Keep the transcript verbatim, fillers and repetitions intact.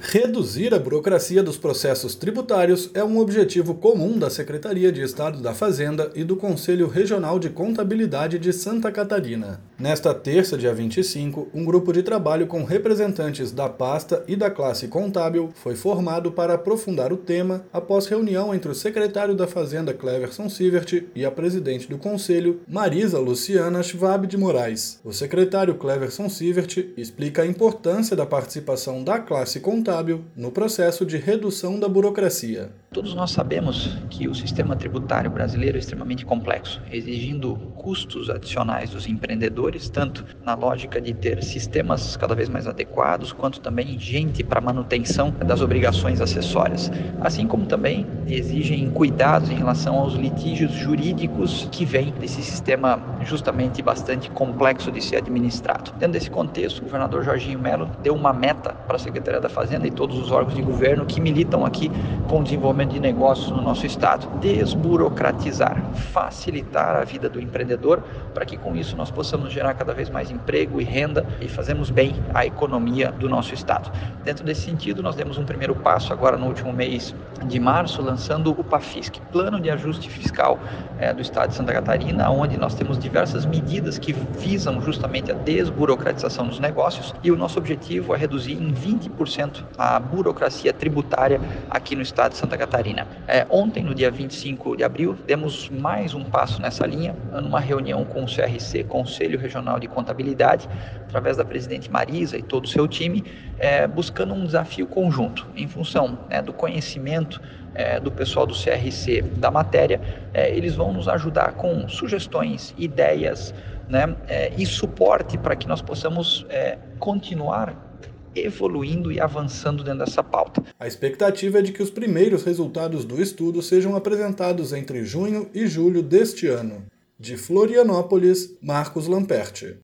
Reduzir a burocracia dos processos tributários é um objetivo comum da Secretaria de Estado da Fazenda e do Conselho Regional de Contabilidade de Santa Catarina. Nesta terça, dia vinte e cinco, um grupo de trabalho com representantes da pasta e da classe contábil foi formado para aprofundar o tema após reunião entre o secretário da Fazenda, Cleverson Sievert, e a presidente do Conselho, Marisa Luciana Schwab de Moraes. O secretário Cleverson Sievert explica a importância da participação da classe contábil no processo de redução da burocracia. Todos nós sabemos que o sistema tributário brasileiro é extremamente complexo, exigindo custos adicionais dos empreendedores, tanto na lógica de ter sistemas cada vez mais adequados, quanto também gente para manutenção das obrigações acessórias, assim como também exigem cuidados em relação aos litígios jurídicos que vêm desse sistema justamente bastante complexo de ser administrado. Dentro desse contexto, o governador Jorginho Melo deu uma meta para a Secretaria da Fazenda e todos os órgãos de governo que militam aqui com o desenvolvimento de negócios no nosso estado. Desburocratizar, facilitar a vida do empreendedor, para que com isso nós possamos gerar cada vez mais emprego e renda e fazermos bem à economia do nosso estado. Dentro desse sentido, nós demos um primeiro passo agora no último mês de março, lançando o PAFISC, Plano de Ajuste Fiscal é, do estado de Santa Catarina, onde nós temos diversas medidas que visam justamente a desburocratização dos negócios, e o nosso objetivo é reduzir em vinte por cento a burocracia tributária aqui no estado de Santa Catarina. É, ontem, no dia vinte e cinco de abril, demos mais um passo nessa linha, numa reunião com o C R C, Conselho Regional de Contabilidade, através da presidente Marisa e todo o seu time, é, buscando um desafio conjunto, em função né, do conhecimento é, do pessoal do C R C da matéria. É, eles vão nos ajudar com sugestões, ideias, né, é, e suporte para que nós possamos é, continuar evoluindo e avançando dentro dessa pauta. A expectativa é de que os primeiros resultados do estudo sejam apresentados entre junho e julho deste ano. De Florianópolis, Marcos Lamperti.